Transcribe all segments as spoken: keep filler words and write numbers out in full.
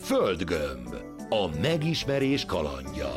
Földgömb. A megismerés kalandja.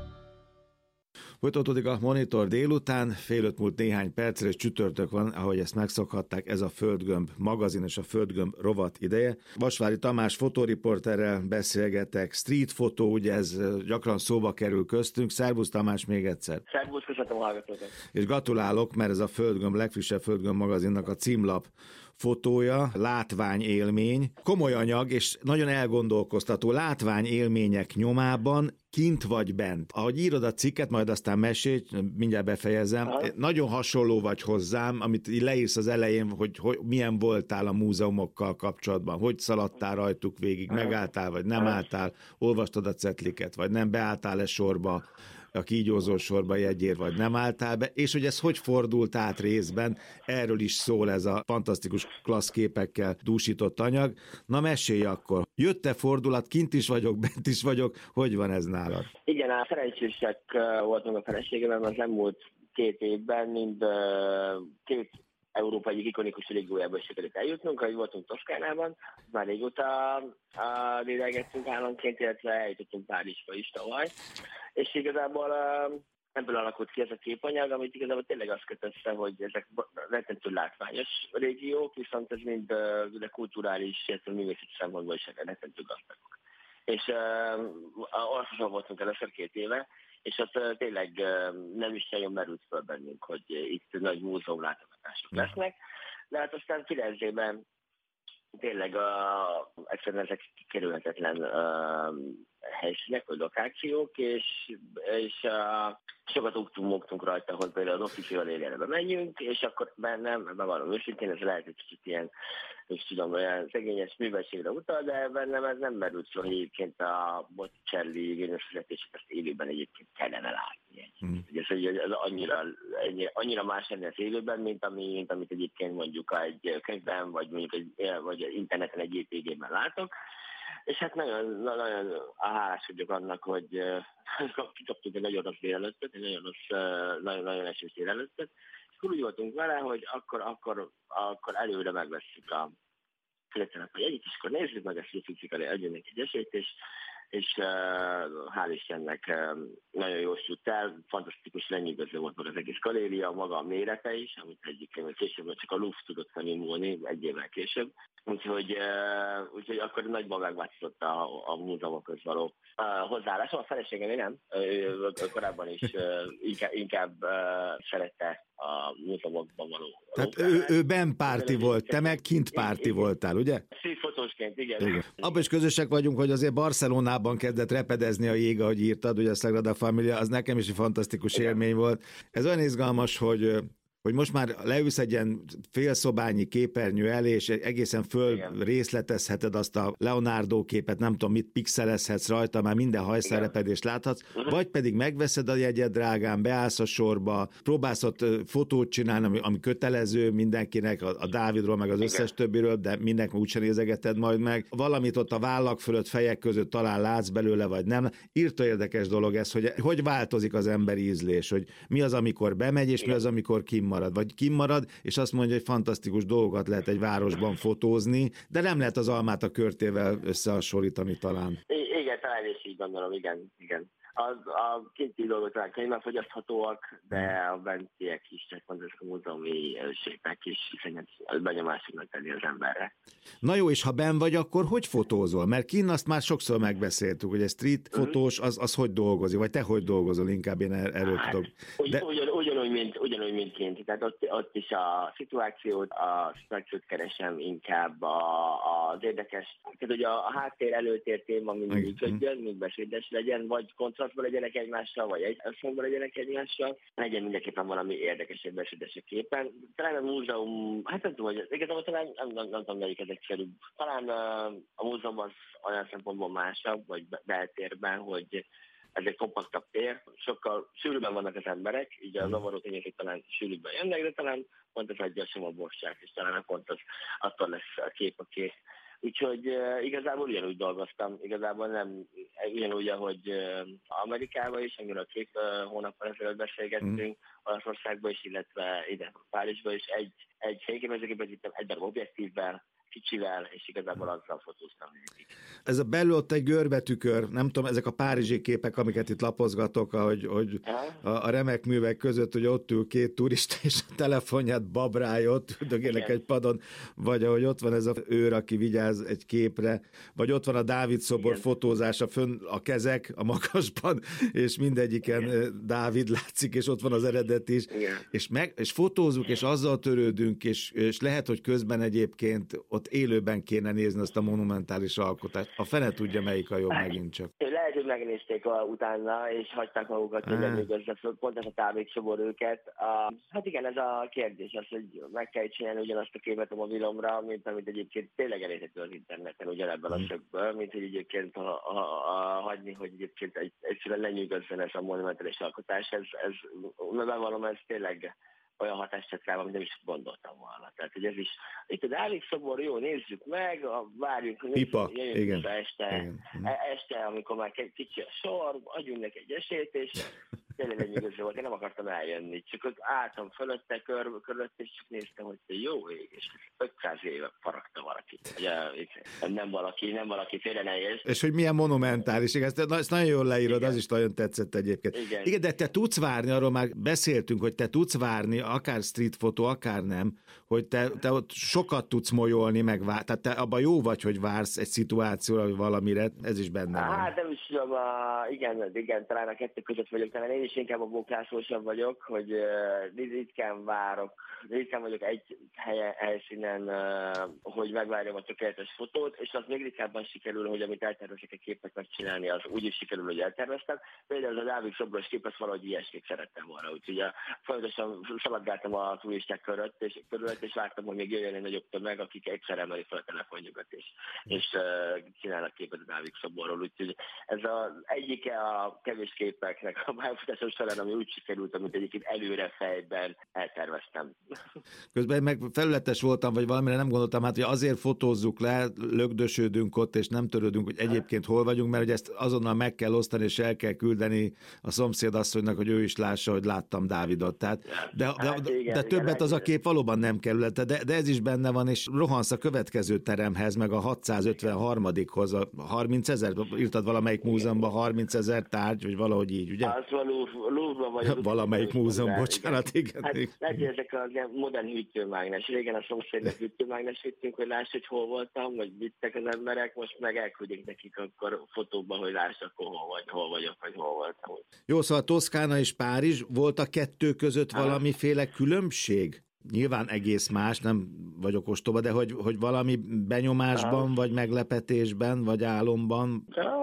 Folytatódik a Monitor délután, fél öt múlt néhány percre, és csütörtök van, ahogy ezt megszokhatták, ez a Földgömb magazin és a Földgömb rovat ideje. Vasvári Tamás fotóriporterrel beszélgetek, street fotó, ugye ez gyakran szóba kerül köztünk. Szervusz Tamás még egyszer. Szervusz, köszönöm a hallgatókat. És gratulálok, mert ez a Földgömb, legfrissebb Földgömb magazinnak a címlap fotója, látványélmény, komoly anyag és nagyon elgondolkoztató látványélmények nyomában, kint vagy bent. Ahogy írod a cikket, majd aztán mesélj, mindjárt befejezem, ha. Nagyon hasonló vagy hozzám, amit leírsz az elején, hogy, hogy milyen voltál a múzeumokkal kapcsolatban, hogy szaladtál rajtuk végig, ha. megálltál vagy nem ha. álltál, olvastad a cetliket, vagy nem, beálltál-e sorba, a kígyózó sorba jegyér, vagy nem álltál be, és hogy ez hogy fordult át részben, erről is szól ez a fantasztikus klassz képekkel dúsított anyag. Na mesélj akkor, jött-e fordulat, kint is vagyok, bent is vagyok, hogy van ez nálad? Igen, a szerencsések voltunk a feleségemben az elmúlt két évben, mind két Európa egyik ikonikus régiójából sikerült eljutnunk, ahogy voltunk Toszkánában, már régóta lélegeztünk államként, illetve eljutottunk Párizsba is tavaly, és igazából ebből alakult ki ez a képanyag, amit igazából tényleg azt köt össze, hogy ezek rettentő látványos régiók, viszont ez mind de kulturális, illetve művészeti szempontból is rettentő gazdagok. És uh, Orszosban voltunk először két éve, és ott uh, tényleg uh, nem is nagyon merült fel bennünk, hogy uh, itt nagy múzeum látogatások lesznek, de hát aztán Firenzében tényleg uh, egyszerűen ezek kikerülhetetlen uh, helyszínek, vagy lokációk, és, és uh, sokat úgtunk rajta, hogy például az Office Galériára menjünk, és akkor bennem, bevallom őszintén, ez lehet egy kicsit ilyen, és tudom, olyan szegényes műveltségre utal, de bennem ez nem merült szó, hogy egyébként a Botticelli génösvezetését ezt élőben egyébként kellene látni. Mm. Ez, ez annyira, annyira más lenne az élőben, mint, ami, mint amit egyébként mondjuk egy könyvben, vagy mondjuk egy, vagy interneten egy jé pé gében látok. És hát nagyon, nagyon hálás vagyok annak, hogy kikaptunk egy nagyon rossz délelőttet, egy nagyon rossz, nagyon, nagyon esős délelőttet, és akkor úgy voltunk vele, hogy akkor, akkor, akkor előre megvesszük a fiatalnak a jegyet, és akkor nézzük meg ezt, hogy adjanak egy esélyt, és, és uh, hál' Istennek uh, nagyon jól sült el, fantasztikus lenyűgöző volt meg az egész galéria, maga a mérete is, amit egyébként később csak a Louvre tudott felnyúlni, egy évvel később. Úgyhogy, uh, úgyhogy akkor nagyban megváltozott a, a múzeumokhoz való uh, hozzáállásom. A feleségem nem, ő korábban is uh, inkább, inkább uh, szerette a múzeumokban való. Tehát ő, ő benpárti volt, te meg kintpárti voltál, ugye? Szívfotósként, igen. igen. Abban is közösek vagyunk, hogy azért Barcelonában kezdett repedezni a jég, ahogy írtad, ugye a Sagrada Familia, az nekem is egy fantasztikus igen. élmény volt. Ez olyan izgalmas, hogy hogy most már leülsz egy ilyen félszobányi képernyő elé, és egészen föl igen. részletezheted azt a Leonardo képet, nem tudom mit pixelezhetsz rajta, már minden hajszárepedést láthatsz, uh-huh. vagy pedig megveszed a jegyed drágán, beállsz a sorba, próbálsz ott fotót csinálni, ami, ami kötelező mindenkinek, a, a Dávidról, meg az igen. összes többiről, de mindenki úgysem nézegeted majd meg. Valamit ott a vállak fölött, fejek között talán látsz belőle, vagy nem. Írtó érdekes dolog ez, hogy hogy változik az emberi ízlés, hogy mi az, amikor bemegy, és igen. mi az, amikor kimarad. Vagy kimarad, és azt mondja, hogy fantasztikus dolgokat lehet egy városban fotózni, de nem lehet az almát a körtével összehasonlítani talán. I- igen, talán is így gondolom, igen, igen. Az, a kinti dolgok talán könnyen fogyaszthatóak, de a bentiek is, csak mondjuk a múzeumi sépek is, hiszen benyomásoknak tenni az emberre. Na jó, és ha benn vagy, akkor hogy fotózol? Mert kinn azt már sokszor megbeszéltük, hogy egy street fotós, az, az hogy dolgozik, vagy te hogy dolgozol, inkább én er- erről hát, tudok. De... Ugyan, ugyanúgy, mint, ugyanúgy, mint kint. Tehát ott, ott is a szituációt, a szituációt keresem inkább a, az érdekes. Tehát ugye a, a háttér előtér téma mindig működjön, mind beszédes legyen, vagy kontra legyenek egymással, vagy egy összhangban legyenek egymással, legyen mindenképpen valami érdekesebb, beszédesebb képen. Talán a múzeum, hát nem tudom, hogy igazából talán nem, nem, nem tudom, melyik ez egyszerűbb. Talán uh, a múzeum az olyan szempontból másabb, vagy beltérben, hogy ez egy kompaktabb tér, sokkal sűrűbben vannak az emberek, így a zavaró tényleg talán sűrűbben jönnek, de talán pont az adja a sima borság, és talán pont az attól lesz a kép a kész. Úgyhogy uh, igazából ugyanúgy dolgoztam, igazából nem ugyanúgy, ahogy uh, Amerikában is, amiről két uh, hónappal ezelőtt beszélgettünk, mm. Olaszországban is, illetve ide Párizsban is, egy, egy fényképezőgépet vittem, egy darab objektívvel, kicsivel, és igazából azzal fotóztam végig. ez a belül ott egy görbetükör, nem tudom, ezek a párizsi képek, amiket itt lapozgatok, ahogy, hogy a, a remek művek között, hogy ott ül két turista, és a telefonját babrálja, ott üldögélnek egy padon, vagy ahogy ott van ez a őr, aki vigyáz egy képre, vagy ott van a Dávid szobor igen. fotózása, fönn a kezek a magasban, és mindegyiken igen. Dávid látszik, és ott van az eredet is, és, meg, és fotózunk, és azzal törődünk, és, és lehet, hogy közben egyébként ott élőben kéne nézni azt a monumentális alkotást. A fene tudja, melyik a jobb megint csak. Lehet, hogy megnézték a, utána, és hagyták magukat, hogy lenyűgözze, pont ez a Dávid szobor őket. A, hát igen, ez a kérdés az, hogy meg kell csinálni ugyanazt a képet a mobilomra, mint amit egyébként tényleg elérhető az interneten, ugyanebben a szögből, mint hogy egyébként ha, ha, ha, hagyni, hogy egyébként egy, egyszerűen lenyűgözzen ez a monumentális alkotás. Ez, ez, bevallom, ez tényleg olyan hatást tett rá, amit nem is gondoltam volna. Tehát, hogy ez is, itt a Dávid szobor, jó, nézzük meg, a, várjunk, Pipa, igen. este, igen. este, amikor már kicsi a sor, adjunk neki egy esélyt, és tényleg lenyűgöző volt, én nem akartam eljönni, csak ott álltam fölötte, kör, körülött, és csak néztem, hogy jó ég, és ötszáz éve faragta valaki. Ugye, nem valaki, nem valaki félre ne érsz. És hogy milyen monumentális, ezt, ezt nagyon jól leírod, igen. Az is nagyon tetszett egyébként. Igen. Igen, de te tudsz várni, arról már beszéltünk, hogy te tudsz várni, akár street fotó, akár nem, hogy te, te ott sokat tudsz molyolni, meg vár, tehát te abban jó vagy, hogy vársz egy szituációra, vagy valamire, ez is benne van. Hát nem is tudom, a, igen, igen, talán a kettő között vagyok, talán én is inkább a bóklászósabb vagyok, hogy uh, ritkán várok, ritkán vagyok egy helyen, helyszínen, uh, hogy megvárjam a tökéletes fotót, és az még ritkábban sikerül, hogy amit eltervezek a képet megcsinálni, az úgy is sikerül, hogy elterveztem. Például az a Dávid szoboros képet valahogy ilyesmit szerettem volna, úgyhogy a, folyamatosan szaladgáltam a turisták körött, és, körülött, és vártam, hogy még jöjjön egy nagyobb tömeg, akik egyszer emeli fel a telefonjukat, és, és uh, csinálnak képet a Dávid szoborról, úgyhogy ez az egyike a kevés képeknek a pályafutásom során, ami úgy sikerült, amit egyébként előre fejben elterveztem. Közben meg felületes voltam, vagy valamire nem gondoltam, hát, hogy azért fotózzuk le, lögdösödünk ott, és nem törődünk, hogy egyébként hol vagyunk, mert hogy ezt azonnal meg kell osztani, és el kell küldeni a szomszédasszonynak, hogy ő is lássa, hogy láttam Dávidot. Tehát, de, de, hát igen, de többet igen, az a kép valóban nem kerül, de, de ez is benne van, és rohansz a következő teremhez, meg a hatszázötvenharmadikhoz, a harmincezer, írtad valamelyik múzeumban harmincezer tárgy, vagy valahogy így, ugye? Az Louvre vagy. Valamelyik múzeum, bocsánat, igen. Hát lehet, hogy ezek a modern hűtőmágnes. Régen a szomszédnak hűtőmágnes vittünk, hogy láss, hogy hol voltam, vagy vittek az emberek, most meg elküldik nekik akkor fotóban, hogy láss, akkor hol vagy, hol vagyok, vagy hol voltam. Jó, szóval Toszkána és Párizs, volt a kettő között valamiféle különbség? Nyilván egész más, nem vagyok ostoba, de hogy, hogy valami benyomásban, Aha. vagy meglepetésben, vagy álomban?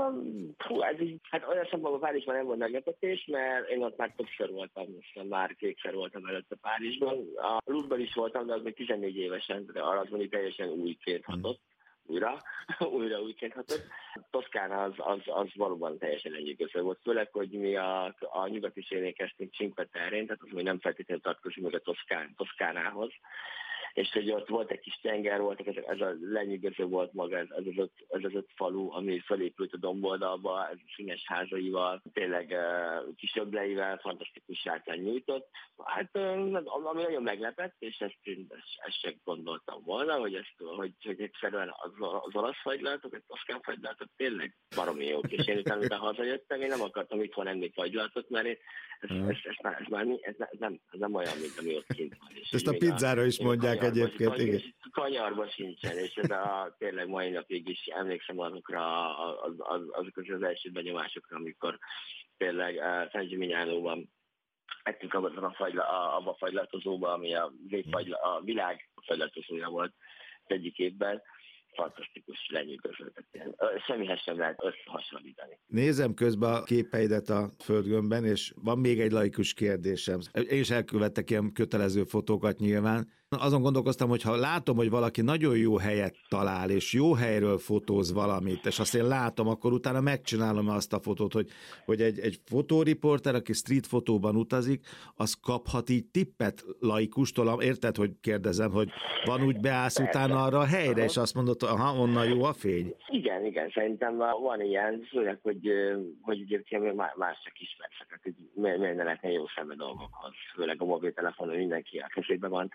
Hú, ez így, hát olyan szempontból Párizsban nem volt meglepetés, mert én ott már többször voltam, most már kétszer voltam előtte Párizsban. A Louvre-ban is voltam, de az még tizennégy évesen, de arra az mondjuk teljesen újként hatott. Újra, újra újként hatott. Toszkána az, az, az valóban teljesen lenyűgöző volt, főleg, hogy mi a, a nyugati szélén kezdtünk Cinque Terrén, tehát az, hogy nem feltétlenül tartozik meg a Toszkán, Toszkánához. És hogy ott volt egy kis tenger, voltak, ez, ez a lenyűgöző volt maga, ez, ez, az öt, ez az öt falu, ami felépült a domboldalba, ez színes házaival, tényleg uh, kis öbleivel, fantasztikus sárkány nyújtott. Hát uh, ami nagyon meglepett, és ezt, ezt, ezt sem gondoltam volna, hogy, ezt, hogy, hogy egyszerűen az, az olasz fagylaltok, az toszkán fagylaltok tényleg baromi jók. És én utána, utána hazajöttem, én nem akartam itthon enni fagylaltot, mert én, ez, ez, ez, ez, már, ez, már, ez, ez, nem, ez nem olyan, mint ami ott kint van. És ezt a pizzára a, is mondják egyébként, kanyar, igen. Kanyarban sincsen, és ez a, tényleg mai napig is emlékszem azokra az, az, azok az első benyomásokra, amikor tényleg uh, San Gimignánóban ettünk abban a, fagyla, abba a fagylatozóba, ami a, végfagyla, a világ fagylatozója volt az egyik évben. Fantasztikus, lenyűgöző. Semmihez sem lehet összehasonlítani. Nézem közben a képeidet a földgömbben, és van még egy laikus kérdésem. Én is elkövettek ilyen kötelező fotókat nyilván. Azon gondolkoztam, hogy ha látom, hogy valaki nagyon jó helyet talál, és jó helyről fotóz valamit, és azt én látom, akkor utána megcsinálom azt a fotót, hogy, hogy egy, egy fotóriporter, aki street fotóban utazik, az kaphat így tippet laikustól, érted, hogy kérdezem, hogy van úgy beállsz utána arra a helyre, és azt mondod, aha, onnan jó a fény? Igen, igen, szerintem van ilyen, főleg, hogy, hogy egyébként más csak ismerszek, hogy miért ne lehetne jó szembe dolgokhoz, főleg a mobiltelefonon mindenki a kezében van, tehát hogy valaki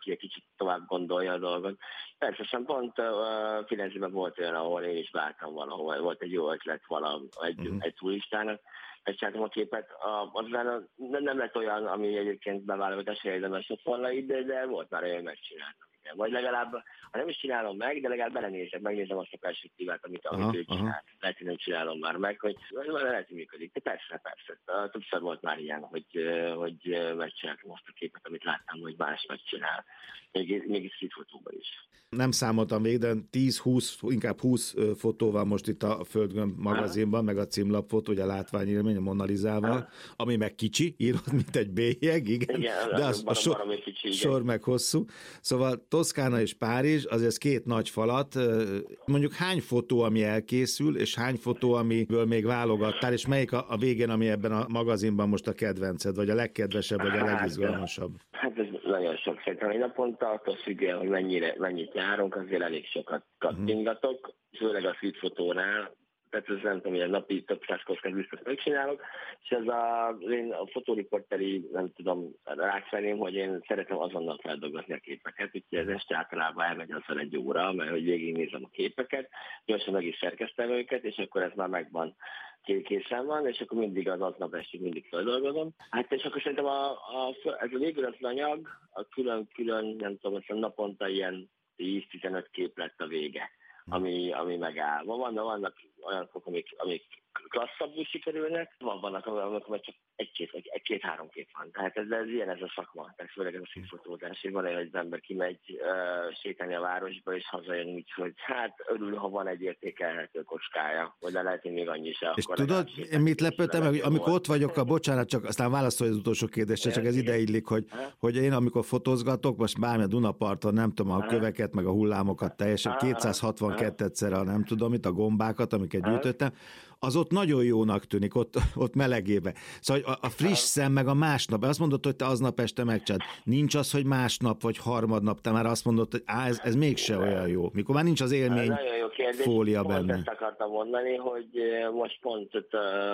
egy kicsit tovább gondolja a dolgot. Persze, sem pont uh, Firenzében volt olyan, ahol én is vártam valahol, volt egy jó ötlet valami, egy, uh-huh. egy turistának, megcsináltam a képet, aztán nem lett olyan, ami egyébként beválogatás érdemes a falai, de, de volt már olyan, hogy megcsináltam. Vagy legalább, ha nem is csinálom meg, de legalább belenézek, megnézem azt a perspektívát, amit, amit ő csinált. Lehet, hogy nem csinálom már meg, hogy lehet, hogy működik. De persze, persze. Többször volt már ilyen, hogy, hogy megcsináltam azt a képet, amit láttam, hogy más megcsinál. Még, még itt streetfotóban is. Nem számoltam végig, de tíz-húsz, inkább húsz fotó van most itt a Földgömb magazinban, meg a címlapfotó, ugye a látványélmény a Mona Lisával, ami meg kicsi, írod, mint egy bélyeg, igen, igen de az, a sor, kicsi, sor meg hosszú. Szóval Toszkána és Párizs, azért két nagy falat. Mondjuk hány fotó, ami elkészül, és hány fotó, amiből még válogattál, és melyik a, a végén, ami ebben a magazinban most a kedvenced, vagy a legkedvesebb, vagy a legizgalmasabb? Hát ez nagyon sok. Szerintem egy naponta attól függően, hogy mennyire, mennyit járunk, azért elég sokat kattingatok, főleg a streetfotónál. Tehát ez nem tudom, hogy napi több száz kockát biztos megcsinálok, és ez a, én a fotóriporteri, nem tudom, rákfeném, hogy én szeretem azonnal feldolgozni a képeket, úgyhogy ez este általában elmegy azzal egy óra, mert hogy végignézem a képeket, gyorsan meg is szerkeztem őket, és akkor ez már megvan, készen van, és akkor mindig az aznap estig mindig feldolgozom. Hát és akkor szerintem a, a, ez a végül az anyag, a külön-külön, nem tudom, azt naponta ilyen tíz-tizenöt kép lett a vége, ami, ami megáll. Vannak, vannak olyanok, amik, amik klasszabbul sikerülnek, van, vannak, amikor csak egy-két, egy-két-három kép van. Tehát ez, ez ilyen ez a szakma, tehát főleg ez a streetfotózás. Van olyan, hogy az ember kimegy uh, sétálni a városba, és hazajön úgy, hogy hát örül, ha van egy értékelhető kockája, vagy le lehet, hogy még annyi se. És tudod, mit lepődtem meg, amikor volt. Ott vagyok, a bocsánat, csak aztán válaszolj az utolsó kérdésre, csak ez ideillik, hogy, hogy én amikor fotózgatok, most bármi a Dunaparton, nem tudom, a köveket, meg a hullámokat teljesen, kétszázhatvankettőszer a nem tudom mit, a gombákat, amiket gyűjtöttem, az ott nagyon jónak tűnik, ott, ott melegébe. Szóval a, a friss szem, meg a másnap, azt mondod, hogy te aznap este megcsád. Nincs az, hogy másnap, vagy harmadnap, te már azt mondod, hogy á, ez, ez mégse olyan jó. Mikor már nincs az élmény fólia benne. Pont ezt akartam mondani, hogy most pont ott,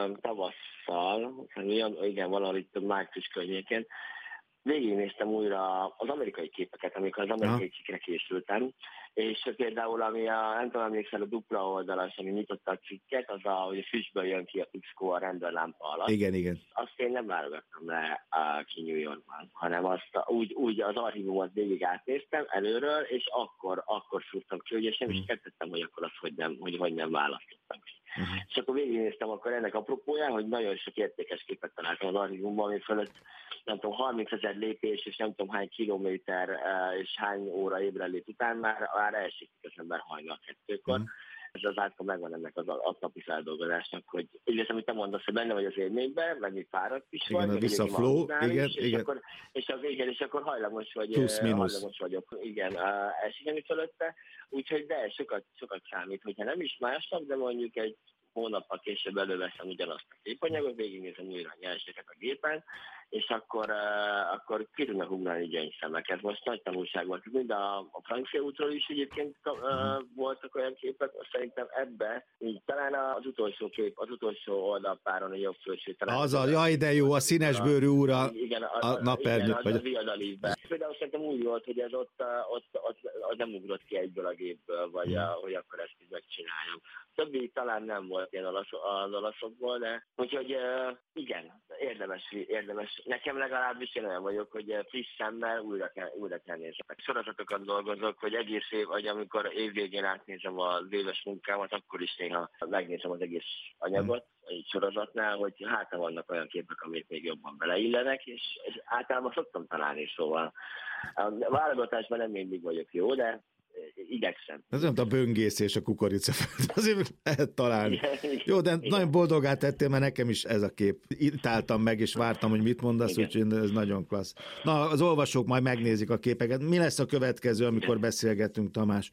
tavasszal, igen, valahol itt március környékén, végignéztem újra az amerikai képeket, amikor az amerikai cikkre készültem, és például, ami a, nem tudom, emlékszel, a dupla oldalas, ami nyitotta a cikket, az a, hogy a füstből jön ki a Pixco a rendőrlámpa alatt. Igen, igen. Azt én nem válogattam le a, ki New Yorkban, hanem azt a, úgy, úgy az archívumot végig átnéztem előről, és akkor, akkor szúrtam ki, és nem is kettettem, hogy akkor azt, hogy nem, hogy, hogy nem választottam ki. Uh-huh. És akkor végignéztem akkor ennek apropóján, hogy nagyon sok értékes képet találtam az archívumban, ami fölött nem tudom, harmincezer lépés, és nem tudom hány kilométer, és hány óra ébredlét után már, már elsik az ember hajnal kettőkor. Uh-huh. Ez az átka megvan ennek az aznapi feldolgozásnak, hogy egyrészt, amit te mondasz, hogy benne vagy az élményben, meg még fáradt is igen, vagy, vissza a flow, igen, is, igen. És akkor, és, az, igen, és akkor hajlamos, vagy, Plusz, hajlamos vagyok, igen, elsikeni fölötte, úgyhogy de sokat, sokat számít, hogyha nem is másnap, de mondjuk egy hónappal később előveszem ugyanazt a képanyagot, végignézem újra a nyerseket a gépen, és akkor, uh, akkor ki tudnak ugrani gyöngyszemek. Ez most nagy tanulság volt. Mind a, a francia útról is egyébként uh, voltak olyan képek, szerintem ebbe, így talán az utolsó kép, az utolsó oldalpáron, a jobb felső talán. Az a, jaj, de jó, a színes bőrű úr a, igen, a, a napernyőt. Igen, az a viadalívben. Például szerintem úgy volt, hogy ez ott, ott, ott, ott nem ugrott ki egyből a gépből, vagy a, hogy akkor ezt is megcsináljam. Többi talán nem volt ilyen olasz, az olaszokból, de úgyhogy uh, igen, érdemes, érdemes. Nekem legalábbis én olyan vagyok, hogy friss szemmel újra kell, újra kell nézni. Sorozatokat dolgozok, hogy egész év, vagy amikor évvégén átnézem az éves munkámat, akkor is néha megnézem az egész anyagot egy sorozatnál, hogy hát vannak olyan képek, amik még jobban beleillenek, és, és általában szoktam találni, szóval a válogatásban nem mindig vagyok jó, de igyekszem. Ez nem a böngész és a kukoricaföld, azért lehet találni. Igen, jó, de igen. Nagyon boldogá tettél, mert nekem is ez a kép. Itt álltam meg, és vártam, hogy mit mondasz, Igen. úgyhogy ez nagyon klassz. Na, az olvasók majd megnézik a képeket. Mi lesz a következő, amikor beszélgetünk, Tamás?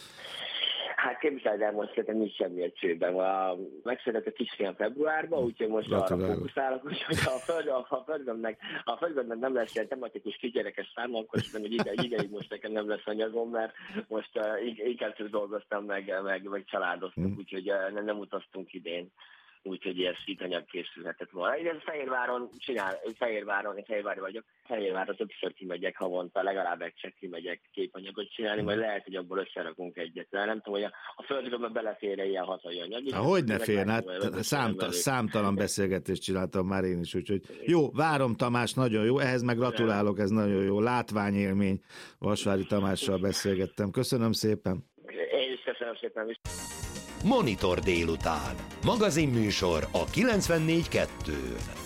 Hát képzeld el, most szerintem nincs semmi egységben. Megszületett a kisfiam februárban, úgyhogy most arra fókuszálok, úgyhogy ha a földön, ha a földönnek, ha a földönnek nem lesz ilyen tematikus kisgyerekes szám, akkor szerintem, hogy ide, ideig most nekem nem lesz anyagom, mert most uh, inkább csak dolgoztam, meg, meg, meg családoztunk, mm. úgyhogy uh, nem, nem utaztunk idén. úgyhogy ilyen szítanyag készülhetett volna. Én Fehérváron csinál, Fehérváron, én Fehérvári vagyok, Fehérvárra többször kimegyek havonta, legalább egyszer kimegyek képanyagot csinálni, majd lehet, hogy abból összerakunk egyet. De nem tudom, hogy a, a földgömbbe belefér ilyen hazai anyag. Hogy ne fér, hát számta, számtalan beszélgetést csináltam már én is, úgyhogy jó, várom Tamás, nagyon jó, ehhez meg gratulálok, ez nagyon jó, látványélmény, Vasvári Tamással beszélgettem. Köszönöm szépen. Én is köszönöm szépen. Monitor délután. Magazinműsor a kilencvennégy kettőn.